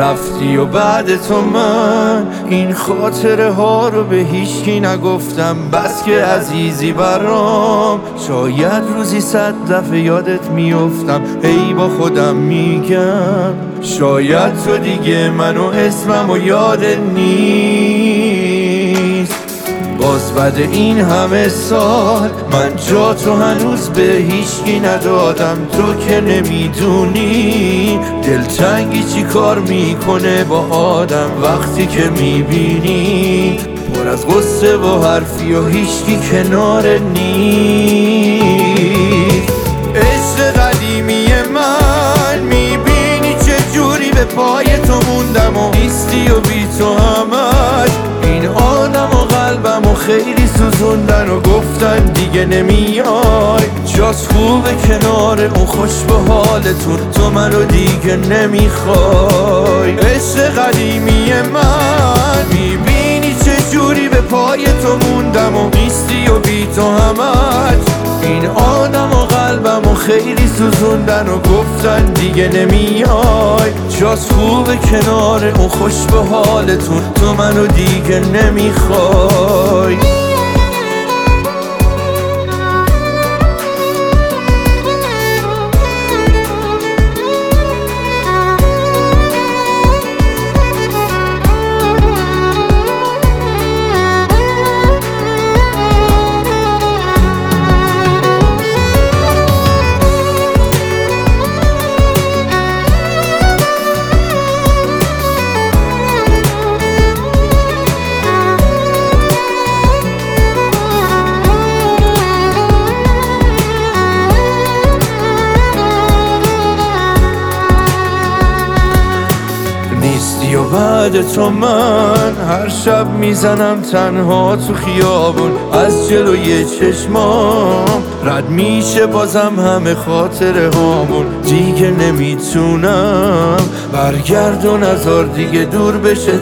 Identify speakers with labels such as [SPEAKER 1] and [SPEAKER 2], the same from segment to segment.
[SPEAKER 1] رفتی و بعد تو من این خاطره ها رو به هیچکی نگفتم، بس که عزیزی برام. شاید روزی 100 دفعه یادت میافتم، هی با خودم میگم شاید تو دیگه منو اسمم و یادت نیست. باز بعد این همه سال من جا تو هنوز به هیچکی ندادم. تو که نمیدونی دلتنگی چی کار میکنه با آدم وقتی که میبینی پر از غصه و حرفی و هیچکی کنار نیست. عشق قدیمی من میبینی چه جوری به پای تو موندم و نیستی و بی تو همش این آدم و قلبم و خیلی سوزوندن و گفتن دیگه نمیای. جاست خوبه کنار اون خوش به حالتون، تو منو دیگه نمیخوای. عشق قدیمی من میبینی چه جوری به پای تو موندم و نیستی و بی تو همش این آدم و قلبم و خیلی سوزوندن و گفتن دیگه نمیای. جاست خوبه کنار اون خوش به حالتون، تو منو دیگه نمیخوای. نیستی و بعد تو من هر شب میزنم تنها تو خیابون، از جلوی چشمام رد میشه بازم همه خاطره هامون. دیگه نمیتونم برگرد و نذار دیگه دور بشه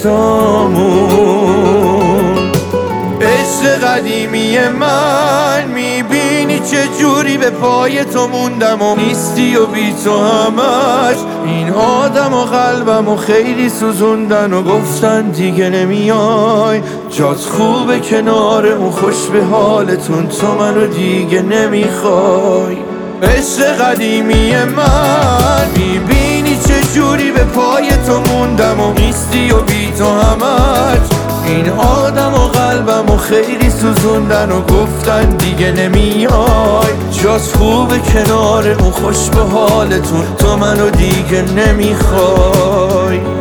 [SPEAKER 1] دستامون. عشق قدیمی من میبینی چه جوری به پای تو موندم و نیستی و بی تو همش این آدم و قلبم و خیلی سوزوندن و گفتن دیگه نمیای. جات خوبه کنار اون خوش به حالتون، تو منو دیگه نمیخوای. عشق قدیمی من میبینی چه جوری به پای تو موندم و نیستی و بی تو همش این آدم و قلبم و خیلی سوزوندن و گفتن دیگه نمیای. جاست خوبه کنار اون خوش به حالتون، تو منو دیگه نمیخوای.